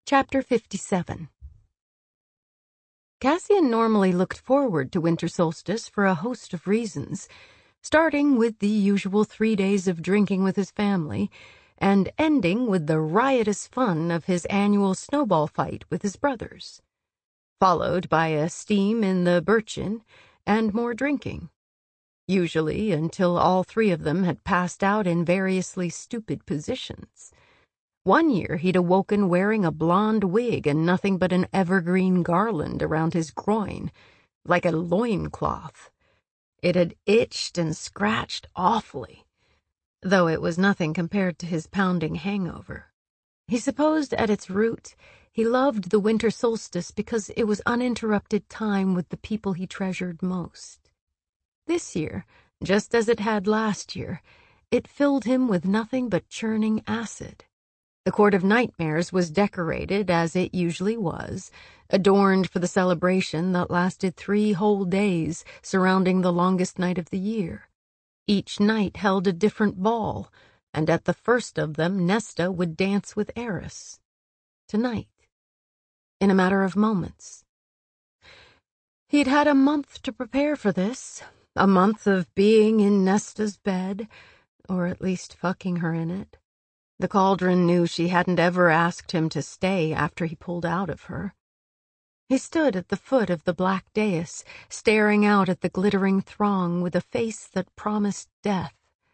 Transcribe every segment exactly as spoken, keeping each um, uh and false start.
Chapter fifty-seven. Cassian normally looked forward to winter solstice for a host of reasons, starting with the usual three days of drinking with his family, and ending with the riotous fun of his annual snowball fight with his brothers, followed by a steam in the birchen and more drinking, usually until all three of them had passed out in variously stupid positions. One year he'd awoken wearing a blonde wig and nothing but an evergreen garland around his groin, like a loincloth. It had itched and scratched awfully, though it was nothing compared to his pounding hangover. He supposed at its root he loved the winter solstice because it was uninterrupted time with the people he treasured most. This year, just as it had last year, it filled him with nothing but churning acid. The Court of Nightmares was decorated, as it usually was, adorned for the celebration that lasted three whole days surrounding the longest night of the year. Each night held a different ball, and at the first of them Nesta would dance with Eris. Tonight, in a matter of moments. He'd had a month to prepare for this, a month of being in Nesta's bed, or at least fucking her in it. The cauldron knew she hadn't ever asked him to stay after he pulled out of her. He stood at the foot of the black dais, staring out at the glittering throng with a face that promised death.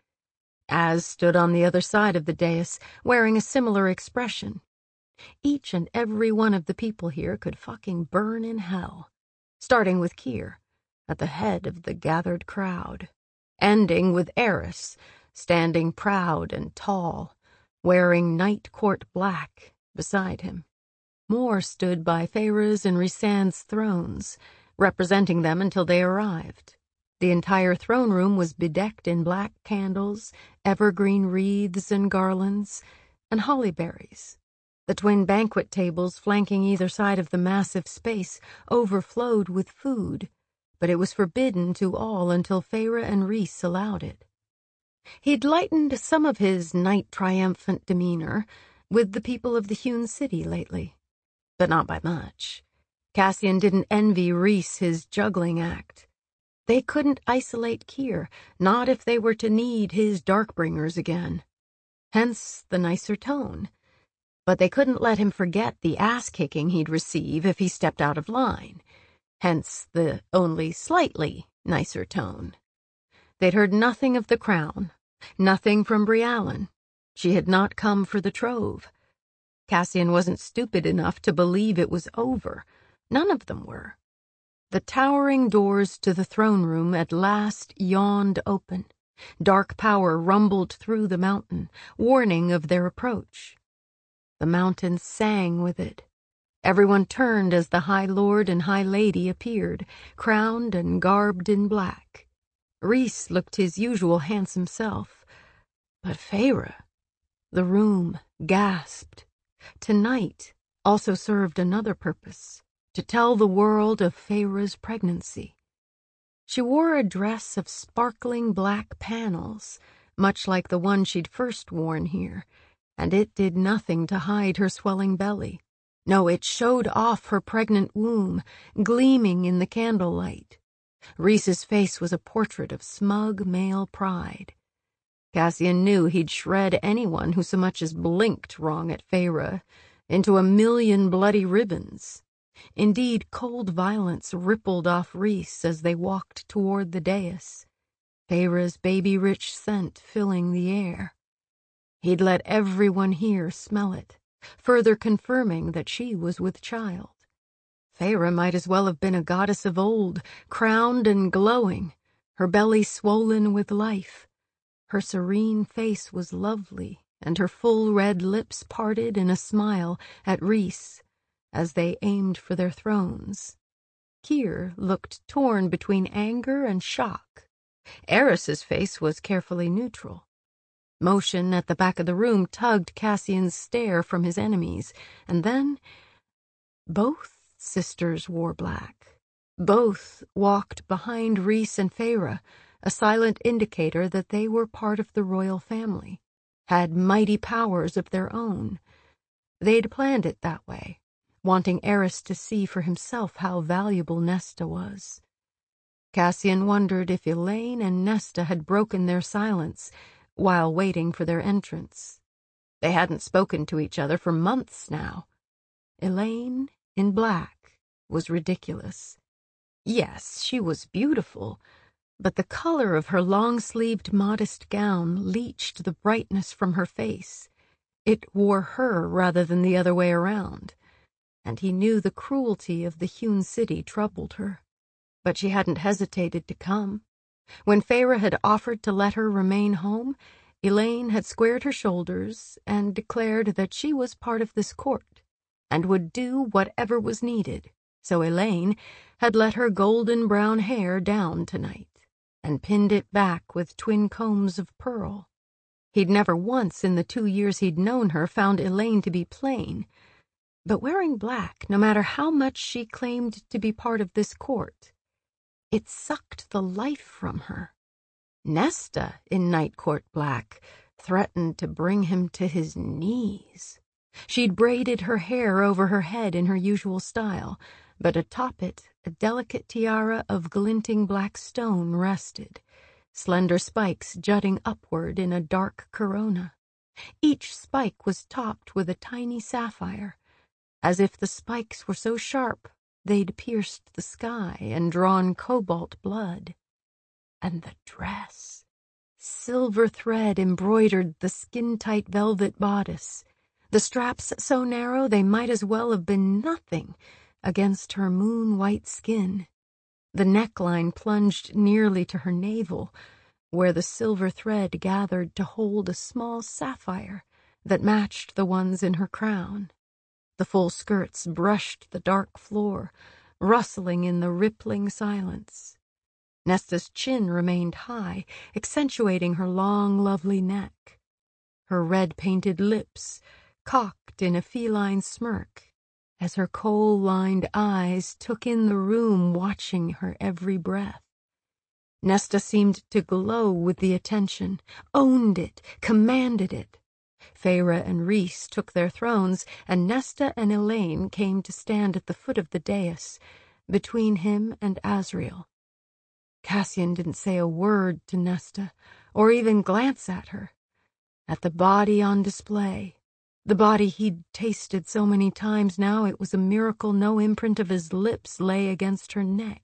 Az stood on the other side of the dais, wearing a similar expression. Each and every one of the people here could fucking burn in hell, starting with Kier, at the head of the gathered crowd, ending with Eris, standing proud and tall, wearing night court black beside him. More stood by Feyre's and Rhysand's thrones, representing them until they arrived. The entire throne room was bedecked in black candles, evergreen wreaths and garlands, and holly berries. The twin banquet tables flanking either side of the massive space overflowed with food, but it was forbidden to all until Feyre and Rhys allowed it. He'd lightened some of his night-triumphant demeanor with the people of the hewn city lately, but not by much. Cassian didn't envy Rhys his juggling act. They couldn't isolate Kier, not if they were to need his Darkbringers again. Hence the nicer tone. But they couldn't let him forget the ass-kicking he'd receive if he stepped out of line. Hence the only slightly nicer tone. They'd heard nothing of the crown, nothing from Briallen. She had not come for the trove. Cassian wasn't stupid enough to believe it was over. None of them were. The towering doors to the throne room at last yawned open. Dark power rumbled through the mountain, warning of their approach. The mountain sang with it. Everyone turned as the High Lord and High Lady appeared, crowned and garbed in black. Rhys looked his usual handsome self, but Feyre, the room gasped. Tonight also served another purpose, to tell the world of Feyre's pregnancy. She wore a dress of sparkling black panels, much like the one she'd first worn here, and it did nothing to hide her swelling belly. No, it showed off her pregnant womb, gleaming in the candlelight. Rhys's face was a portrait of smug male pride. Cassian knew he'd shred anyone who so much as blinked wrong at Feyre into a million bloody ribbons. Indeed, cold violence rippled off Rhys as they walked toward the dais, Feyre's baby-rich scent filling the air. He'd let everyone here smell it, further confirming that she was with child. Feyre might as well have been a goddess of old, crowned and glowing, her belly swollen with life. Her serene face was lovely, and her full red lips parted in a smile at Rhys as they aimed for their thrones. Kier looked torn between anger and shock. Eris's face was carefully neutral. Motion at the back of the room tugged Cassian's stare from his enemies, and then both sisters wore black. Both walked behind Rhys and Feyre, a silent indicator that they were part of the royal family, had mighty powers of their own. They'd planned it that way, wanting Eris to see for himself how valuable Nesta was. Cassian wondered if Elaine and Nesta had broken their silence while waiting for their entrance. They hadn't spoken to each other for months now. Elaine, in black, was ridiculous. Yes, she was beautiful, but the color of her long-sleeved modest gown leached the brightness from her face. It wore her rather than the other way around, and he knew the cruelty of the hewn city troubled her. But she hadn't hesitated to come. When Feyre had offered to let her remain home, Elaine had squared her shoulders and declared that she was part of this court and would do whatever was needed, so Elaine had let her golden brown hair down tonight and pinned it back with twin combs of pearl. He'd never once in the two years he'd known her found Elaine to be plain, but wearing black, no matter how much she claimed to be part of this court, it sucked the life from her. Nesta, in Night Court black, threatened to bring him to his knees. She'd braided her hair over her head in her usual style, but atop it a delicate tiara of glinting black stone rested, slender spikes jutting upward in a dark corona. Each spike was topped with a tiny sapphire, as if the spikes were so sharp they'd pierced the sky and drawn cobalt blood. And the dress. Silver thread embroidered the skin-tight velvet bodice, the straps so narrow they might as well have been nothing against her moon-white skin. The neckline plunged nearly to her navel, where the silver thread gathered to hold a small sapphire that matched the ones in her crown. The full skirts brushed the dark floor, rustling in the rippling silence. Nesta's chin remained high, accentuating her long, lovely neck. Her red-painted lips cocked in a feline smirk as her kohl-lined eyes took in the room, watching her every breath. Nesta seemed to glow with the attention, owned it, commanded it. Feyre and Rhys took their thrones, and Nesta and Elaine came to stand at the foot of the dais, between him and Asriel. Cassian didn't say a word to Nesta, or even glance at her. At the body on display, the body he'd tasted so many times now, it was a miracle no imprint of his lips lay against her neck.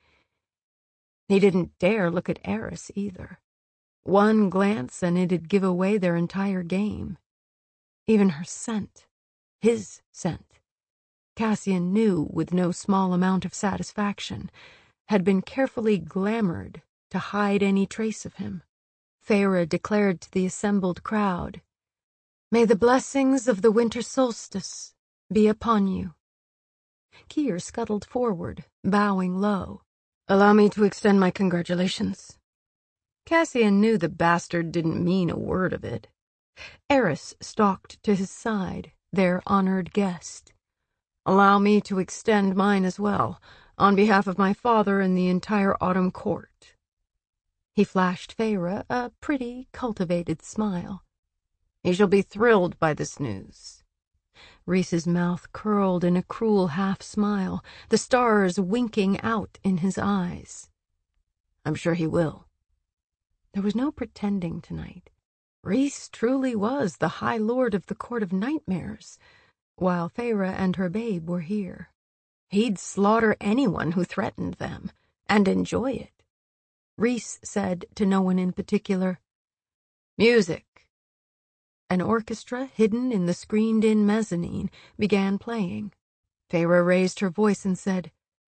He didn't dare look at Eris either. One glance and it'd give away their entire game. Even her scent, his scent, Cassian knew with no small amount of satisfaction, had been carefully glamoured to hide any trace of him. Feyre declared to the assembled crowd, "May the blessings of the winter solstice be upon you." Keir scuttled forward, bowing low. "Allow me to extend my congratulations." Cassian knew the bastard didn't mean a word of it. Eris stalked to his side, their honored guest. "Allow me to extend mine as well, on behalf of my father and the entire Autumn Court." He flashed Feyre a pretty, cultivated smile. "He shall be thrilled by this news." Rhys's mouth curled in a cruel half-smile, the stars winking out in his eyes. "I'm sure he will." There was no pretending tonight. Rhys truly was the High Lord of the Court of Nightmares, while Feyre and her babe were here. He'd slaughter anyone who threatened them, and enjoy it. Rhys said to no one in particular, "Music." An orchestra hidden in the screened-in mezzanine began playing. Feyre raised her voice and said,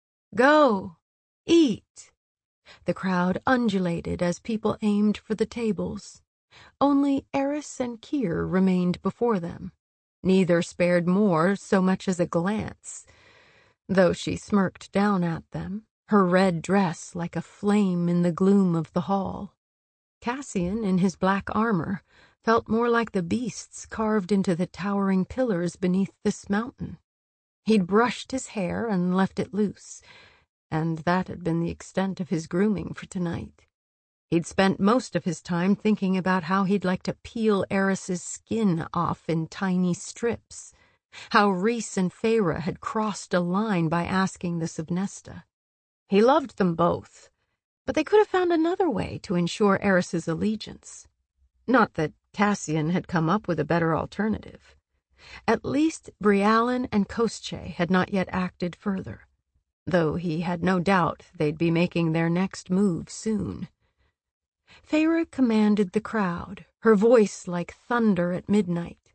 "Go, eat." The crowd undulated as people aimed for the tables. Only Eris and Keir remained before them. Neither spared more so much as a glance, though she smirked down at them, her red dress like a flame in the gloom of the hall. Cassian, in his black armor, felt more like the beasts carved into the towering pillars beneath this mountain. He'd brushed his hair and left it loose, and that had been the extent of his grooming for tonight. He'd spent most of his time thinking about how he'd like to peel Eris's skin off in tiny strips, how Rhys and Feyre had crossed a line by asking this of Nesta. He loved them both, but they could have found another way to ensure Eris's allegiance. Not that Cassian had come up with a better alternative. At least Briallen and Koschei had not yet acted further, though he had no doubt they'd be making their next move soon. Feyre commanded the crowd, her voice like thunder at midnight.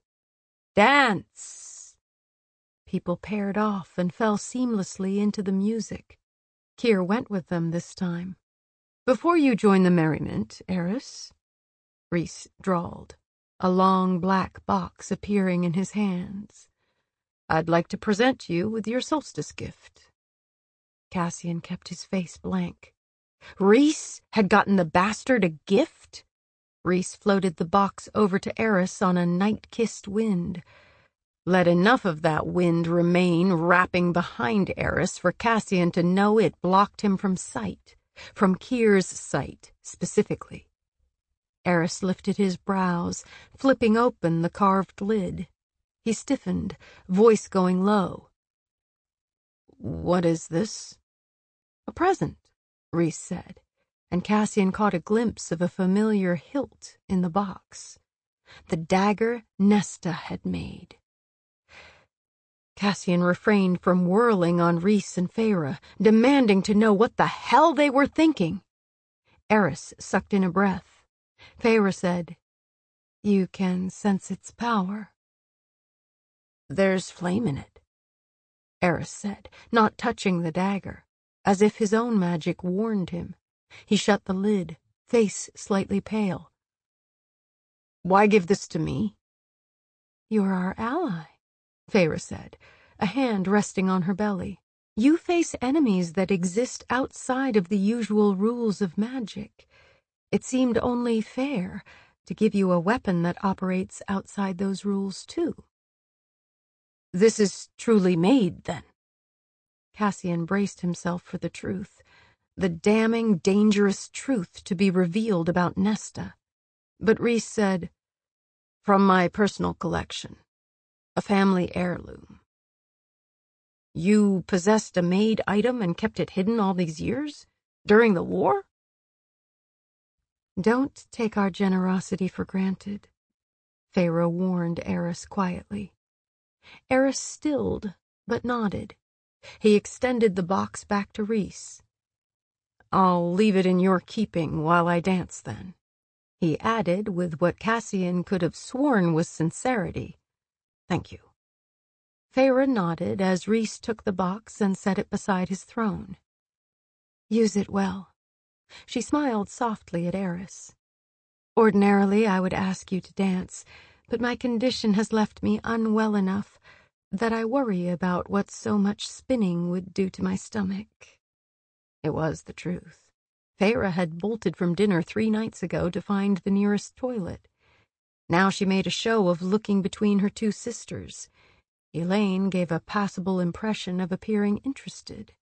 "Dance!" People paired off and fell seamlessly into the music. Keir went with them this time. "Before you join the merriment, Eris," Rhys drawled, a long black box appearing in his hands, "I'd like to present you with your solstice gift." Cassian kept his face blank. Rhys had gotten the bastard a gift? Rhys floated the box over to Eris on a night-kissed wind. Let enough of that wind remain wrapping behind Eris for Cassian to know it blocked him from sight, from Keir's sight specifically. Eris lifted his brows, flipping open the carved lid. He stiffened, voice going low. "What is this?" "A present," Rhys said, and Cassian caught a glimpse of a familiar hilt in the box. The dagger Nesta had made. Cassian refrained from whirling on Rhys and Feyre, demanding to know what the hell they were thinking. Eris sucked in a breath. Feyre said, "You can sense its power." "There's flame in it," Eris said, not touching the dagger, as if his own magic warned him. He shut the lid, face slightly pale. "Why give this to me?" "You're our ally," Feyre said, a hand resting on her belly. "You face enemies that exist outside of the usual rules of magic. It seemed only fair to give you a weapon that operates outside those rules, too." "This is truly made, then?" Cassian braced himself for the truth, the damning, dangerous truth to be revealed about Nesta. But Rhys said, "From my personal collection. A family heirloom." "You possessed a made item and kept it hidden all these years? During the war?" "Don't take our generosity for granted," Feyre warned Eris quietly. Eris stilled, but nodded. He extended the box back to Rhys. "I'll leave it in your keeping while I dance, then," he added with what Cassian could have sworn was sincerity. "Thank you." Feyre nodded as Rhys took the box and set it beside his throne. "Use it well." She smiled softly at Eris. "Ordinarily I would ask you to dance, but my condition has left me unwell enough that I worry about what so much spinning would do to my stomach." It was the truth. Feyre had bolted from dinner three nights ago to find the nearest toilet. Now she made a show of looking between her two sisters. Elaine gave a passable impression of appearing interested.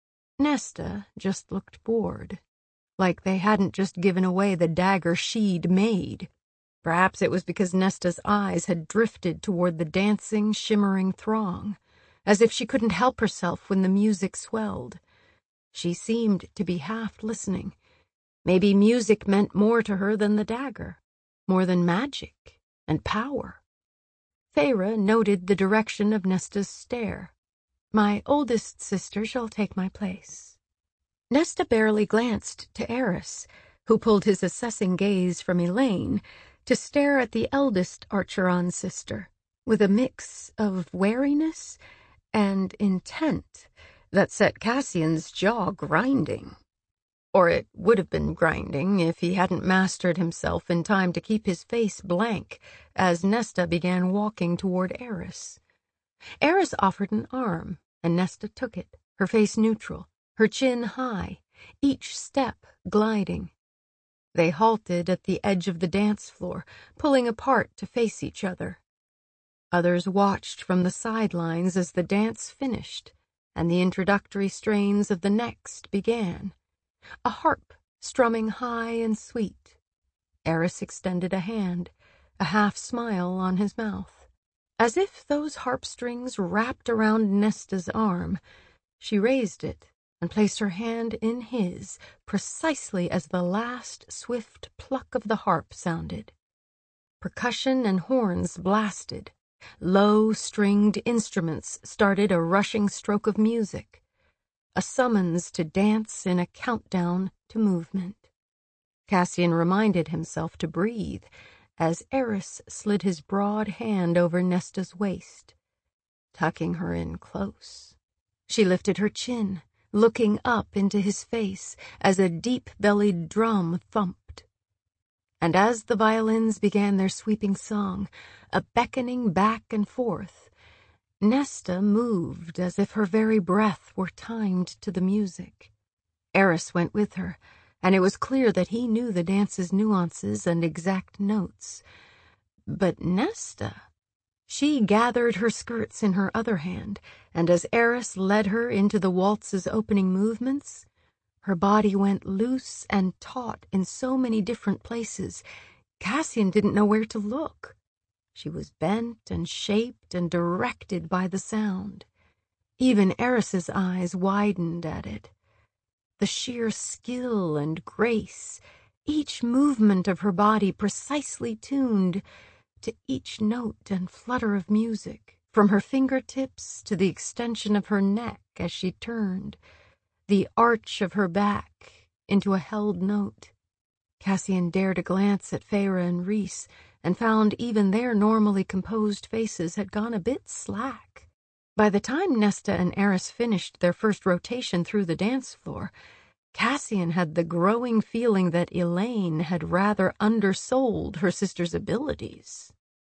Nesta just looked bored, like they hadn't just given away the dagger she'd made. Perhaps it was because Nesta's eyes had drifted toward the dancing, shimmering throng, as if she couldn't help herself when the music swelled. She seemed to be half listening. Maybe music meant more to her than the dagger, more than magic and power. Feyre noted the direction of Nesta's stare. "My oldest sister shall take my place." Nesta barely glanced to Eris, who pulled his assessing gaze from Elaine to stare at the eldest Archeron sister, with a mix of wariness and intent that set Cassian's jaw grinding. Or it would have been grinding if he hadn't mastered himself in time to keep his face blank as Nesta began walking toward Eris. Eris offered an arm, and Nesta took it, her face neutral, her chin high, each step gliding. They halted at the edge of the dance floor, pulling apart to face each other. Others watched from the sidelines as the dance finished, and the introductory strains of the next began. A harp strumming high and sweet. Eris extended a hand, a half smile on his mouth. As if those harp strings wrapped around Nesta's arm, she raised it and placed her hand in his precisely as the last swift pluck of the harp sounded. Percussion and horns blasted. Low-stringed instruments started a rushing stroke of music, a summons to dance in a countdown to movement. Cassian reminded himself to breathe as Eris slid his broad hand over Nesta's waist, tucking her in close. She lifted her chin, looking up into his face as a deep-bellied drum thumped. And as the violins began their sweeping song, a beckoning back and forth, Nesta moved as if her very breath were timed to the music. Eris went with her, and it was clear that he knew the dance's nuances and exact notes. But Nesta, she gathered her skirts in her other hand, and as Eris led her into the waltz's opening movements, her body went loose and taut in so many different places, Cassian didn't know where to look. She was bent and shaped and directed by the sound. Even Eris's eyes widened at it. The sheer skill and grace, each movement of her body precisely tuned to each note and flutter of music, from her fingertips to the extension of her neck as she turned, the arch of her back into a held note. Cassian dared a glance at Feyre and Rhys, and found even their normally composed faces had gone a bit slack. By the time Nesta and Eris finished their first rotation through the dance floor, Cassian had the growing feeling that Elaine had rather undersold her sister's abilities.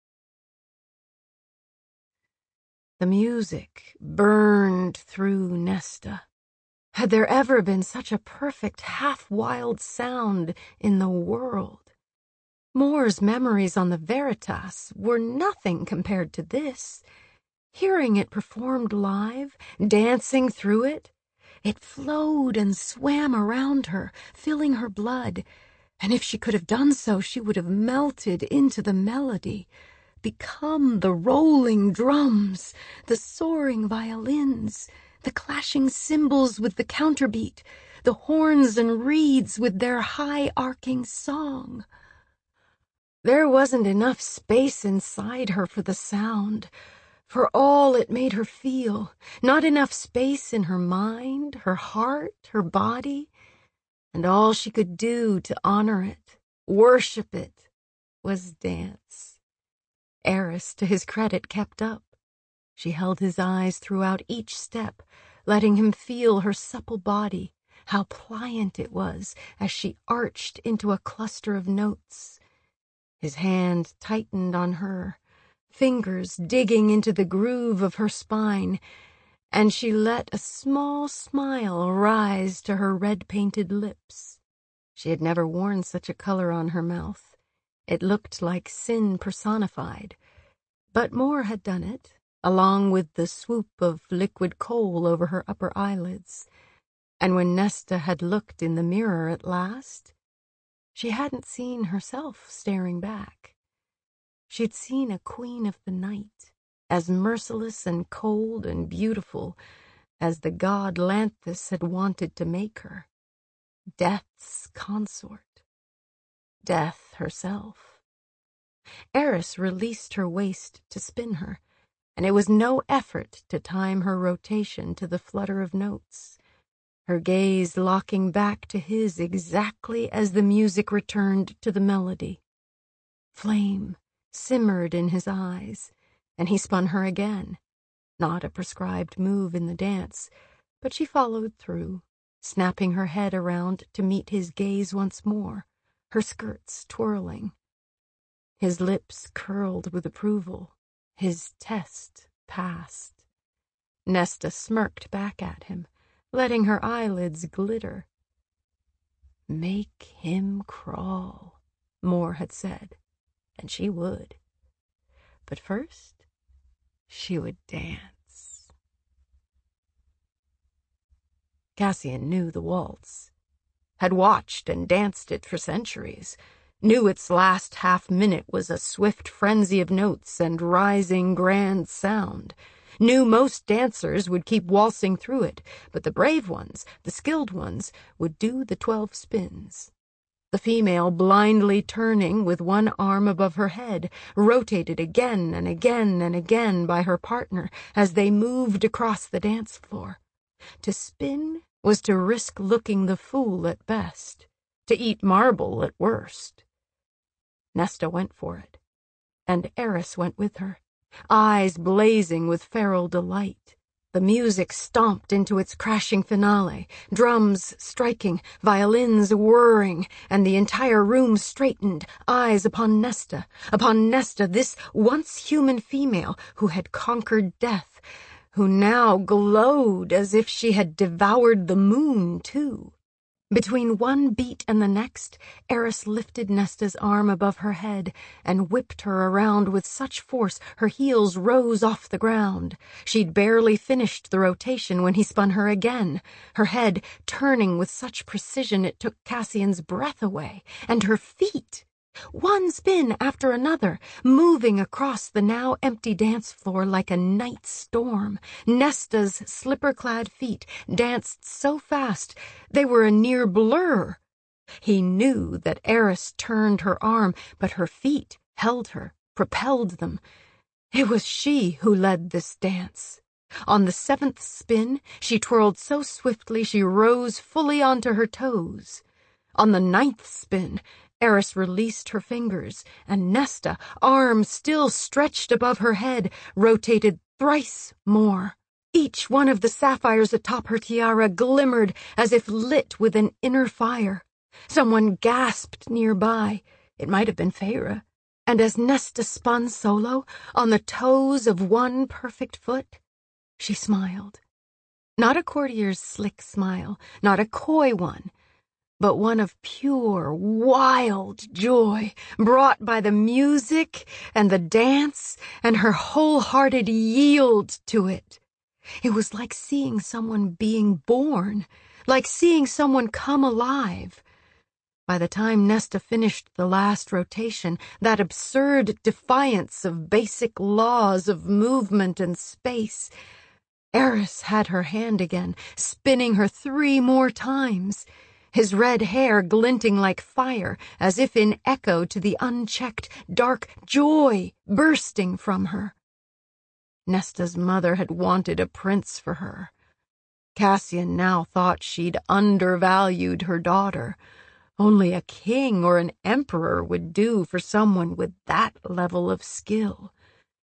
The music burned through Nesta. Had there ever been such a perfect half-wild sound in the world? Moore's memories on the Veritas were nothing compared to this. Hearing it performed live, dancing through it, it flowed and swam around her, filling her blood, and if she could have done so, she would have melted into the melody, become the rolling drums, the soaring violins, the clashing cymbals with the counterbeat, the horns and reeds with their high-arcing song. There wasn't enough space inside her for the sound, for all it made her feel, not enough space in her mind, her heart, her body, and all she could do to honor it, worship it, was dance. Eris, to his credit, kept up. She held his eyes throughout each step, letting him feel her supple body, how pliant it was as she arched into a cluster of notes. His hand tightened on her, fingers digging into the groove of her spine, and she let a small smile rise to her red-painted lips. She had never worn such a color on her mouth. It looked like sin personified, but Moore had done it, along with the swoop of liquid coal over her upper eyelids, and when Nesta had looked in the mirror at last, she hadn't seen herself staring back. She'd seen a queen of the night, as merciless and cold and beautiful as the god Lanthus had wanted to make her. Death's consort. Death herself. Eris released her waist to spin her, and it was no effort to time her rotation to the flutter of notes, her gaze locking back to his exactly as the music returned to the melody. Flame simmered in his eyes, and he spun her again. Not a prescribed move in the dance, but she followed through, snapping her head around to meet his gaze once more, her skirts twirling. His lips curled with approval. His test passed. Nesta smirked back at him, letting her eyelids glitter. Make him crawl, Moore had said, and she would. But first, she would dance. Cassian knew the waltz, had watched and danced it for centuries, knew its last half-minute was a swift frenzy of notes and rising grand sound, knew most dancers would keep waltzing through it, but the brave ones, the skilled ones, would do the twelve spins. The female, blindly turning with one arm above her head, rotated again and again and again by her partner as they moved across the dance floor. To spin was to risk looking the fool at best, to eat marble at worst. Nesta went for it, and Eris went with her, eyes blazing with feral delight. The music stomped into its crashing finale, drums striking, violins whirring, and the entire room straightened, eyes upon Nesta, upon Nesta, this once human female who had conquered death, who now glowed as if she had devoured the moon, too. Between one beat and the next, Eris lifted Nesta's arm above her head and whipped her around with such force her heels rose off the ground. She'd barely finished the rotation when he spun her again, her head turning with such precision it took Cassian's breath away, and her feet, one spin after another, moving across the now empty dance floor like a night storm. Nesta's slipper-clad feet danced so fast they were a near blur. He knew that Eris turned her arm, but her feet held her, propelled them. It was she who led this dance. On the seventh spin, she twirled so swiftly she rose fully onto her toes. On the ninth spin, Eris released her fingers, and Nesta, arms still stretched above her head, rotated thrice more. Each one of the sapphires atop her tiara glimmered as if lit with an inner fire. Someone gasped nearby. It might have been Feyre. And as Nesta spun solo, on the toes of one perfect foot, she smiled. Not a courtier's slick smile, not a coy one, but one of pure, wild joy, brought by the music and the dance and her wholehearted yield to it. It was like seeing someone being born, like seeing someone come alive. By the time Nesta finished the last rotation, that absurd defiance of basic laws of movement and space, Eris had her hand again, spinning her three more times, his red hair glinting like fire, as if in echo to the unchecked, dark joy bursting from her. Nesta's mother had wanted a prince for her. Cassian now thought she'd undervalued her daughter. Only a king or an emperor would do for someone with that level of skill.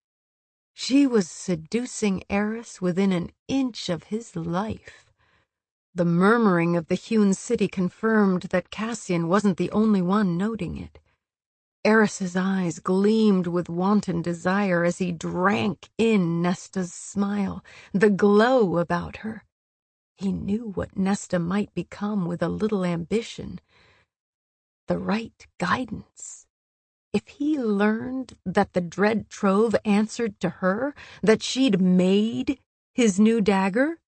She was seducing Eris within an inch of his life. The murmuring of the hewn city confirmed that Cassian wasn't the only one noting it. Eris's eyes gleamed with wanton desire as he drank in Nesta's smile, the glow about her. He knew what Nesta might become with a little ambition. The right guidance. If he learned that the dread trove answered to her, that she'd made his new dagger,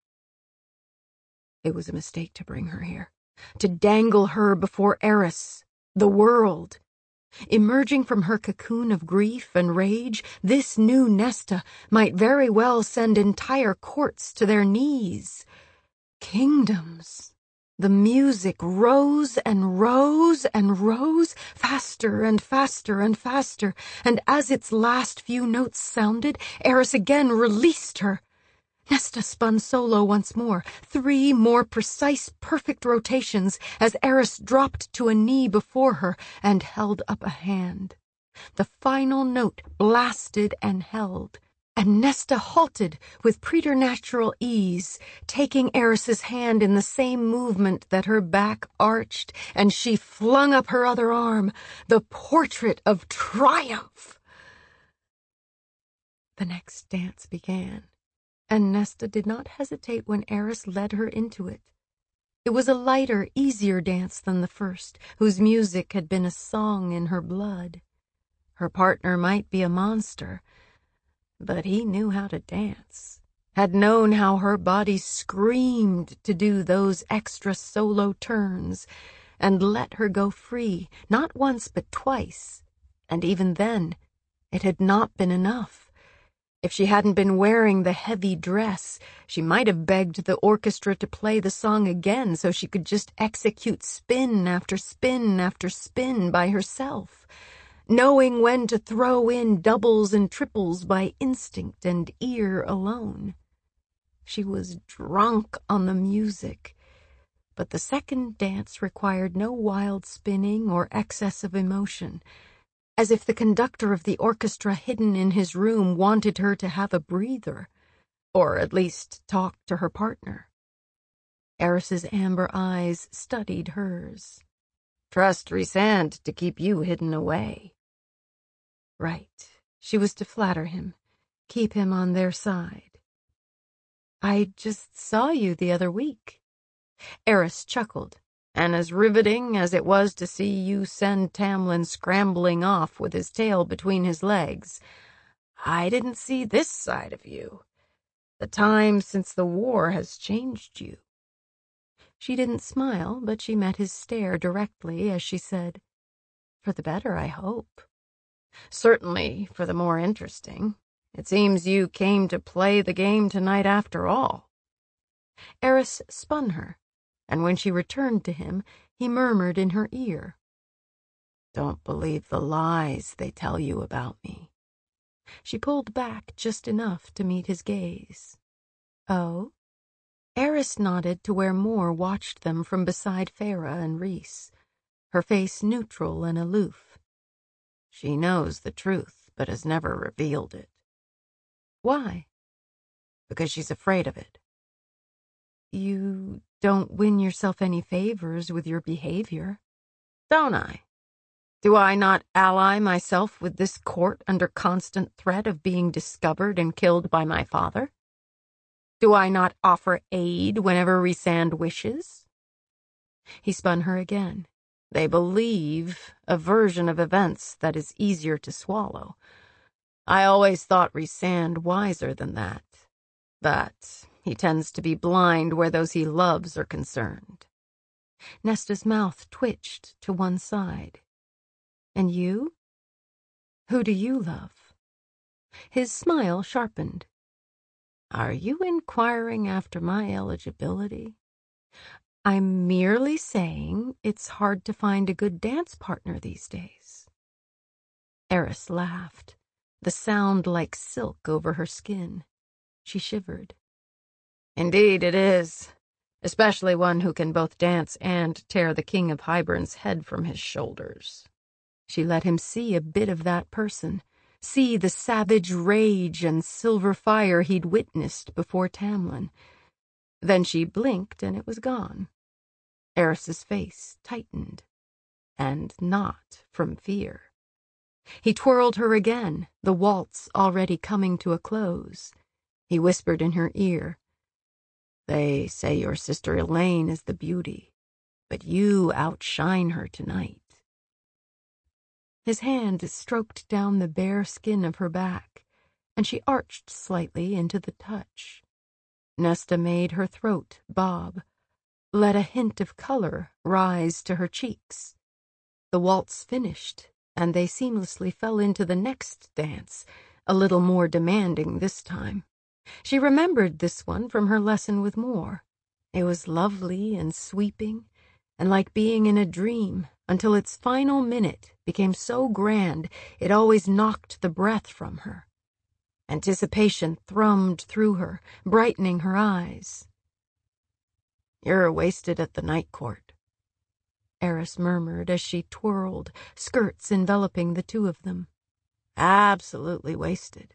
it was a mistake to bring her here, to dangle her before Eris, the world. Emerging from her cocoon of grief and rage, this new Nesta might very well send entire courts to their knees. Kingdoms. The music rose and rose and rose, faster and faster and faster, and as its last few notes sounded, Eris again released her. Nesta spun solo once more, three more precise, perfect rotations as Eris dropped to a knee before her and held up a hand. The final note blasted and held, and Nesta halted with preternatural ease, taking Eris's hand in the same movement that her back arched, and she flung up her other arm, the portrait of triumph. The next dance began, and Nesta did not hesitate when Eris led her into it. It was a lighter, easier dance than the first, whose music had been a song in her blood. Her partner might be a monster, but he knew how to dance, had known how her body screamed to do those extra solo turns, and let her go free, not once but twice, and even then it had not been enough. If she hadn't been wearing the heavy dress, she might have begged the orchestra to play the song again so she could just execute spin after spin after spin by herself, knowing when to throw in doubles and triples by instinct and ear alone. She was drunk on the music, but the second dance required no wild spinning or excess of emotion, as if the conductor of the orchestra hidden in his room wanted her to have a breather, or at least talk to her partner. Eris's amber eyes studied hers. Trust Rhysand to keep you hidden away. Right, she was to flatter him, keep him on their side. I just saw you the other week. Eris chuckled. And as riveting as it was to see you send Tamlin scrambling off with his tail between his legs, I didn't see this side of you. The time since the war has changed you. She didn't smile, but she met his stare directly as she said, For the better, I hope. Certainly for the more interesting. It seems you came to play the game tonight after all. Eris spun her, and when she returned to him, he murmured in her ear, Don't believe the lies they tell you about me. She pulled back just enough to meet his gaze. Oh? Eris nodded to where Mor watched them from beside Feyre and Rhys, her face neutral and aloof. She knows the truth, but has never revealed it. Why? Because she's afraid of it. You don't win yourself any favors with your behavior. Don't I? Do I not ally myself with this court under constant threat of being discovered and killed by my father? Do I not offer aid whenever Rhysand wishes? He spun her again. They believe a version of events that is easier to swallow. I always thought Rhysand wiser than that. But he tends to be blind where those he loves are concerned. Nesta's mouth twitched to one side. And you? Who do you love? His smile sharpened. Are you inquiring after my eligibility? I'm merely saying it's hard to find a good dance partner these days. Eris laughed, the sound like silk over her skin. She shivered. Indeed it is, especially one who can both dance and tear the King of Hybern's head from his shoulders. She let him see a bit of that person, see the savage rage and silver fire he'd witnessed before Tamlin. Then she blinked and it was gone. Eris's face tightened, and not from fear. He twirled her again, the waltz already coming to a close. He whispered in her ear, They say your sister Elaine is the beauty, but you outshine her tonight. His hand stroked down the bare skin of her back, and she arched slightly into the touch. Nesta made her throat bob, let a hint of color rise to her cheeks. The waltz finished, and they seamlessly fell into the next dance, a little more demanding this time. She remembered this one from her lesson with Mor. It was lovely and sweeping, and like being in a dream, until its final minute became so grand it always knocked the breath from her. Anticipation thrummed through her, brightening her eyes. You're wasted at the night court, Eris murmured as she twirled, skirts enveloping the two of them. Absolutely wasted.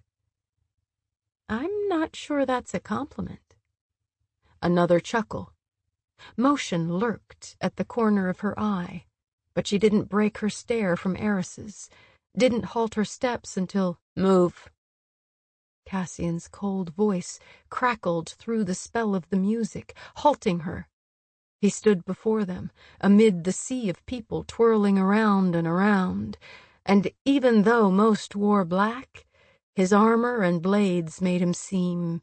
I'm not sure that's a compliment. Another chuckle. Motion lurked at the corner of her eye, but she didn't break her stare from Eris's, didn't halt her steps until, Move. Cassian's cold voice crackled through the spell of the music, halting her. He stood before them, amid the sea of people twirling around and around, and even though most wore black, his armor and blades made him seem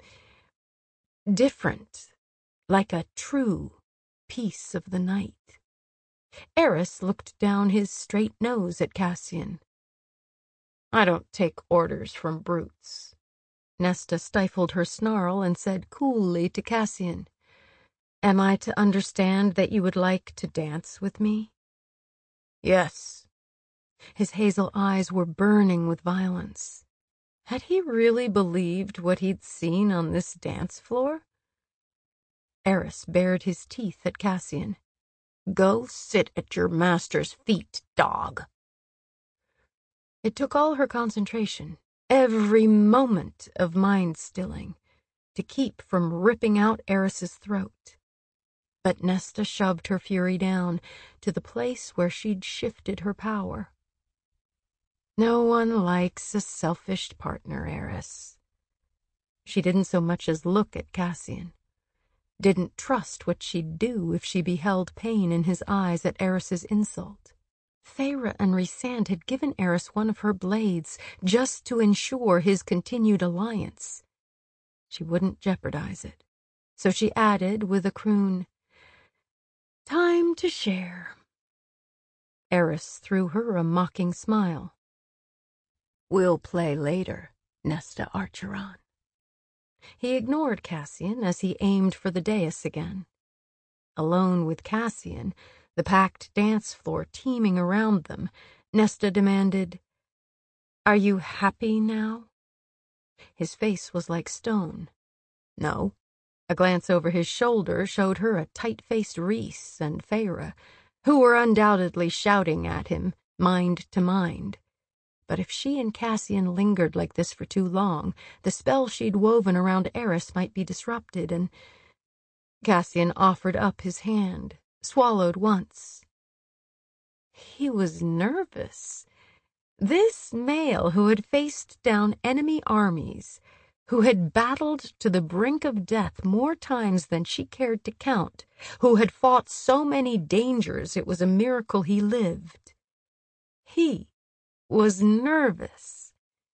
different, like a true piece of the night. Eris looked down his straight nose at Cassian. I don't take orders from brutes. Nesta stifled her snarl and said coolly to Cassian, Am I to understand that you would like to dance with me? Yes. His hazel eyes were burning with violence. Had he really believed what he'd seen on this dance floor? Eris bared his teeth at Cassian. Go sit at your master's feet, dog. It took all her concentration, every moment of mind-stilling, to keep from ripping out Eris's throat. But Nesta shoved her fury down to the place where she'd shifted her power. No one likes a selfish partner, Eris. She didn't so much as look at Cassian, didn't trust what she'd do if she beheld pain in his eyes at Eris's insult. Feyre and Rhysand had given Eris one of her blades just to ensure his continued alliance. She wouldn't jeopardize it, so she added with a croon, Time to share. Eris threw her a mocking smile. We'll play later, Nesta Archeron. He ignored Cassian as he aimed for the dais again. Alone with Cassian, the packed dance floor teeming around them, Nesta demanded, Are you happy now? His face was like stone. No. A glance over his shoulder showed her a tight-faced Rhys and Feyre, who were undoubtedly shouting at him, mind to mind. But if she and Cassian lingered like this for too long, the spell she'd woven around Eris might be disrupted, and Cassian offered up his hand, swallowed once. He was nervous. This male who had faced down enemy armies, who had battled to the brink of death more times than she cared to count, who had fought so many dangers it was a miracle he lived. He was nervous.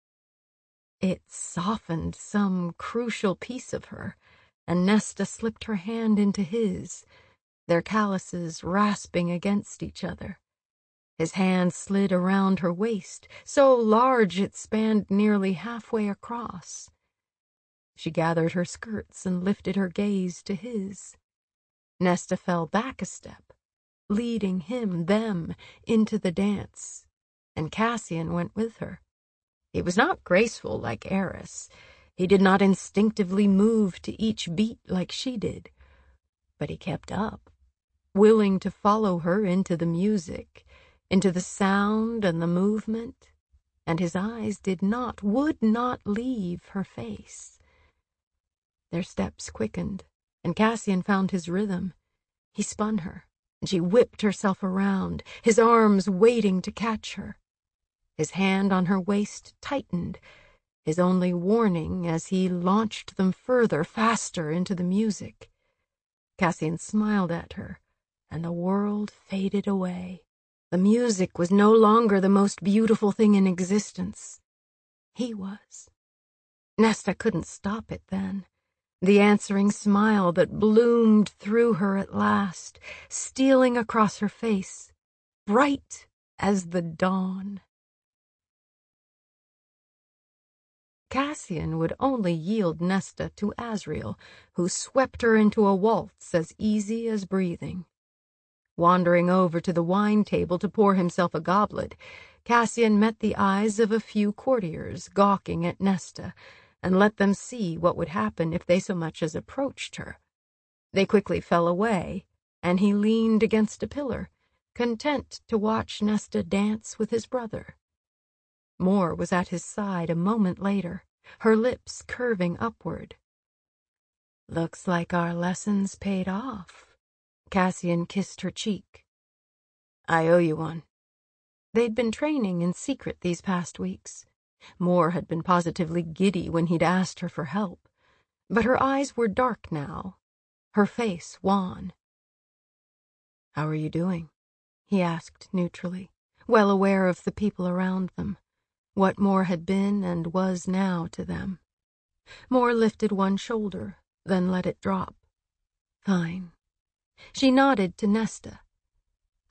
It softened some crucial piece of her, and Nesta slipped her hand into his, their calluses rasping against each other. His hand slid around her waist, so large it spanned nearly halfway across. She gathered her skirts and lifted her gaze to his. Nesta fell back a step, leading him, them, into the dance, and Cassian went with her. He was not graceful like Eris. He did not instinctively move to each beat like she did. But he kept up, willing to follow her into the music, into the sound and the movement, and his eyes did not, would not leave her face. Their steps quickened, and Cassian found his rhythm. He spun her, and she whipped herself around, his arms waiting to catch her. His hand on her waist tightened, his only warning as he launched them further, faster into the music. Cassian smiled at her, and the world faded away. The music was no longer the most beautiful thing in existence. He was. Nesta couldn't stop it then. The answering smile that bloomed through her at last, stealing across her face, bright as the dawn. Cassian would only yield Nesta to Asriel, who swept her into a waltz as easy as breathing. Wandering over to the wine table to pour himself a goblet, Cassian met the eyes of a few courtiers gawking at Nesta, and let them see what would happen if they so much as approached her. They quickly fell away, and he leaned against a pillar, content to watch Nesta dance with his brother. Mor was at his side a moment later, her lips curving upward. Looks like our lessons paid off. Cassian kissed her cheek. I owe you one. They'd been training in secret these past weeks. Mor had been positively giddy when he'd asked her for help, but her eyes were dark now, her face wan. How are you doing? He asked neutrally, well aware of the people around them, what Mor had been and was now to them. Mor lifted one shoulder, then let it drop. Fine. She nodded to Nesta.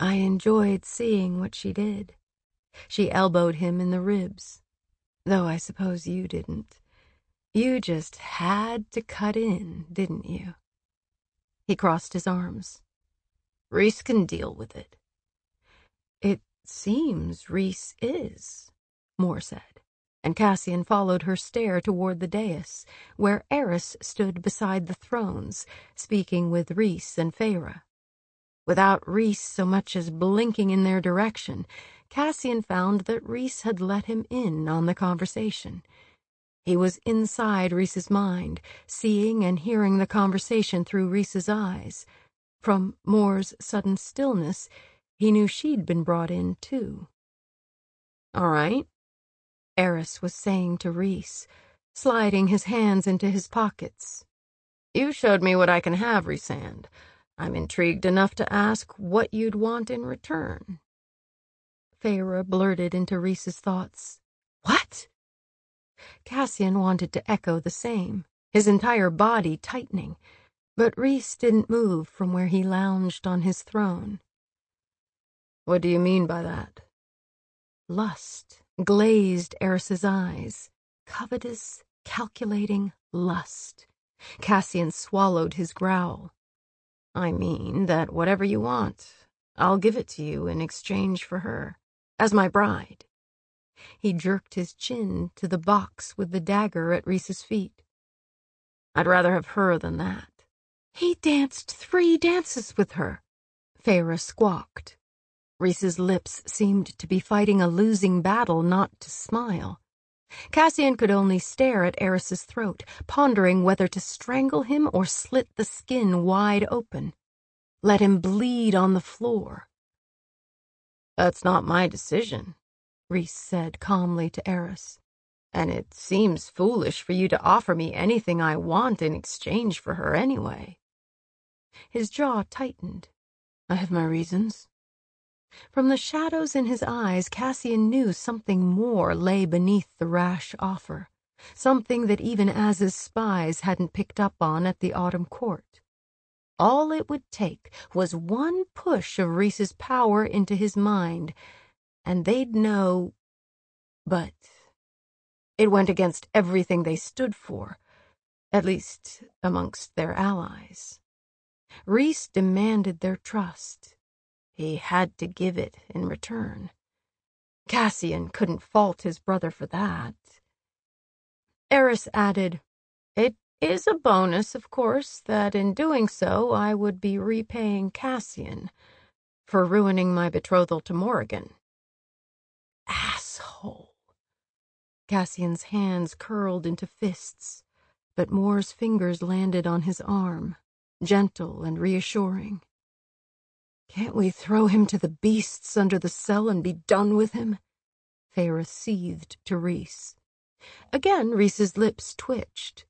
I enjoyed seeing what she did. She elbowed him in the ribs. Though I suppose you didn't. You just had to cut in, didn't you? He crossed his arms. Rhys can deal with it. It seems Rhys is, Mor said, and Cassian followed her stare toward the dais, where Eris stood beside the thrones, speaking with Rhys and Feyre. Without Rhys so much as blinking in their direction, Cassian found that Rhys had let him in on the conversation. He was inside Rhys's mind, seeing and hearing the conversation through Rhys's eyes. From Mor's sudden stillness, he knew she'd been brought in, too. All right, Eris was saying to Rhys, sliding his hands into his pockets. You showed me what I can have, Rhysand. I'm intrigued enough to ask what you'd want in return. Feyre blurted into Rhys's thoughts. What? Cassian wanted to echo the same, his entire body tightening, but Rhys didn't move from where he lounged on his throne. What do you mean by that? Lust glazed Eris's eyes, covetous, calculating lust. Cassian swallowed his growl. I mean that whatever you want, I'll give it to you in exchange for her, as my bride. He jerked his chin to the box with the dagger at Rhys's feet. I'd rather have her than that. He danced three dances with her, Feyre squawked. Rhys's lips seemed to be fighting a losing battle not to smile. Cassian could only stare at Eris's throat, pondering whether to strangle him or slit the skin wide open. Let him bleed on the floor. That's not my decision, Rhys said calmly to Eris. And it seems foolish for you to offer me anything I want in exchange for her anyway. His jaw tightened. I have my reasons. From the shadows in his eyes, Cassian knew something more lay beneath the rash offer, something that even Az's spies hadn't picked up on at the Autumn Court. All it would take was one push of Rhys's power into his mind, and they'd know. But it went against everything they stood for, at least amongst their allies. Rhys demanded their trust. He had to give it in return. Cassian couldn't fault his brother for that. Eris added, It is a bonus, of course, that in doing so I would be repaying Cassian for ruining my betrothal to Morrigan. Asshole. Cassian's hands curled into fists, but Mor's fingers landed on his arm, gentle and reassuring. Can't we throw him to the beasts under the cell and be done with him? Feyre seethed to Rhys. Again Rhys's lips twitched.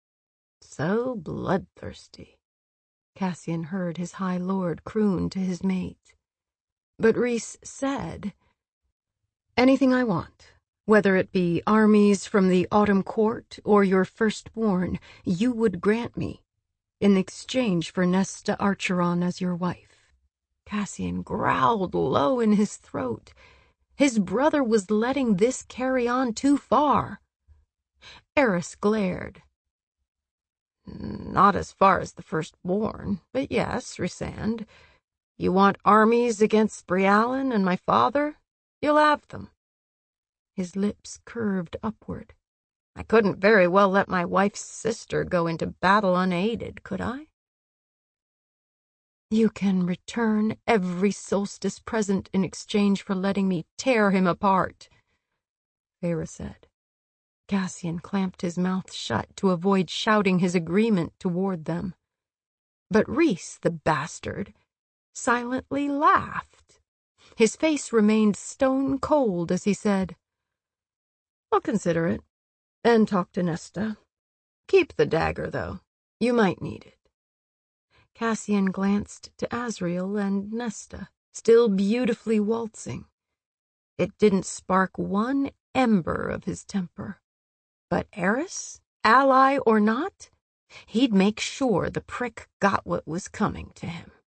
So bloodthirsty, Cassian heard his High Lord croon to his mate. But Rhys said, Anything I want, whether it be armies from the Autumn Court or your firstborn, you would grant me, in exchange for Nesta Archeron as your wife. Cassian growled low in his throat. His brother was letting this carry on too far. Eris glared. Not as far as the firstborn, but yes, Rhysand. You want armies against Briallen and my father? You'll have them. His lips curved upward. I couldn't very well let my wife's sister go into battle unaided, could I? You can return every solstice present in exchange for letting me tear him apart, Feyre said. Cassian clamped his mouth shut to avoid shouting his agreement toward them. But Rhys, the bastard, silently laughed. His face remained stone cold as he said, I'll consider it, and talk to Nesta. Keep the dagger, though. You might need it. Cassian glanced to Azriel and Nesta, still beautifully waltzing. It didn't spark one ember of his temper. But Eris, ally or not, he'd make sure the prick got what was coming to him.